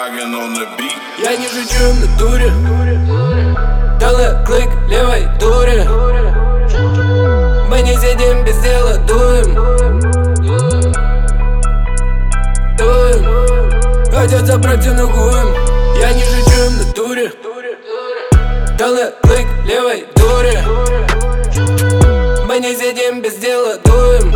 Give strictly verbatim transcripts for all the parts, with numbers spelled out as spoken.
Я не шучу в натуре. Дала клик левой дуре. Мы не сидим без дела, дуем. Дуем. Хотят забрать и нагуем. Я не шучу в натуре. Дала клик левой дуре. Мы не сидим без дела, дуем.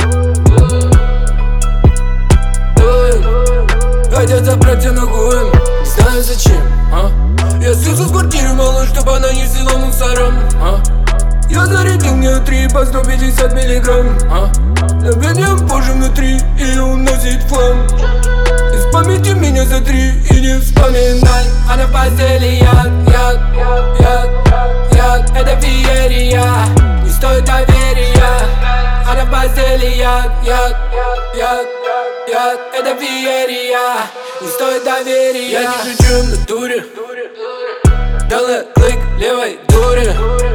Дуем. Хотят забрать и нагуем. Не знаю зачем, а? Я слезу с квартиры, малыш, чтобы она не взяла мусором, а? Я зарядил мне три по сто пятьдесят миллиграмм, а? Наберем позже внутри и уносит хлам. Из памяти меня затри и не вспоминай. А на постели яд, яд, яд, яд. Это феерия, не стоит доверия. А на постели яд, яд, яд, яд. Это феерия, не стоит доверия. Я не шучу в натуре. Дала клик левой дуре.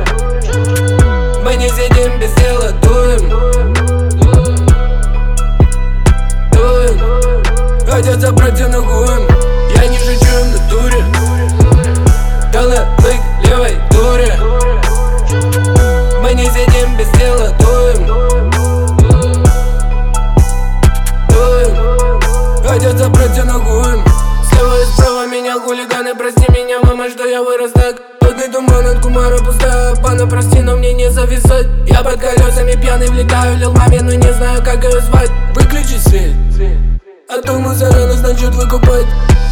Мы не сидим без дела, дуем. Дуем. Хотят забрать и нагуем. Я не шучу в натуре. Дала клик левой дуре. Мы не сидим без дела, дуем. Дуем. Хотят забрать и нагуем. Слева и справа меня хулиганы, прости меня, мама, что я вырос так. Водный туман от кумара пустая пана, прости, но мне не зависать. Я под колесами пьяный влетаю, лил маме, но не знаю, как ее звать. Выключи свет, а то мы зарано, значит выкупать.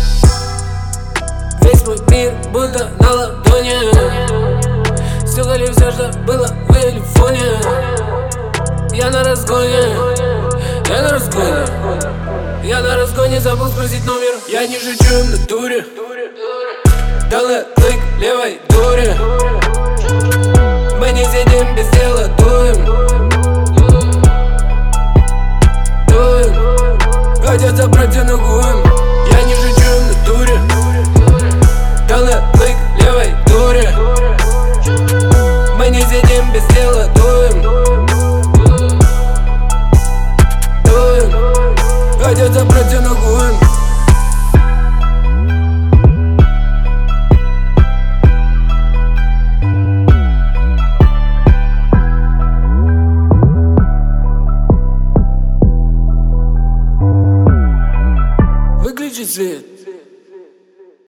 Весь мой мир будто на ладони. Сделали все, что было в телефоне. Я на разгоне, я на разгоне. Я на разгоне, забыл спросить номер. Я не шучу в натуре. Дала клик левой дуре. Мы не сидим без дела, дуем. Дуем. Хотят забрать и нагуем. Я не шучу в натуре. Дала клик левой дуре. Мы не сидим без дела, дуем. Дуем. Хотят забрать и нагуем. Выключи свет.